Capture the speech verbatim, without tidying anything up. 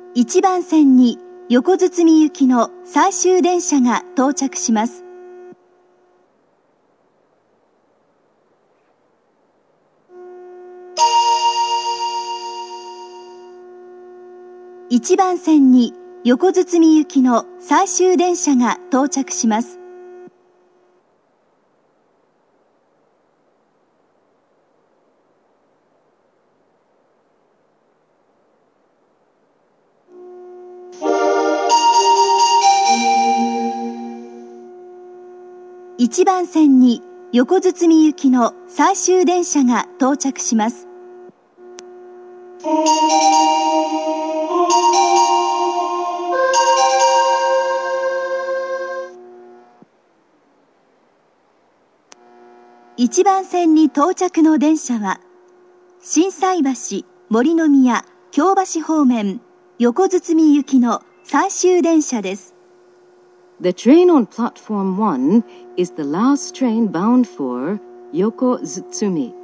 いちばん線に横堤行きの最終電車が到着します。いちばん線に横堤行きの最終電車が到着します。いちばん線に横堤行きの最終電車が到着します。いちばん線に到着の電車は、心斎橋、森の宮、京橋方面、横堤行きの最終電車です。 The train on platform one is the last train bound for Yokozutsuми.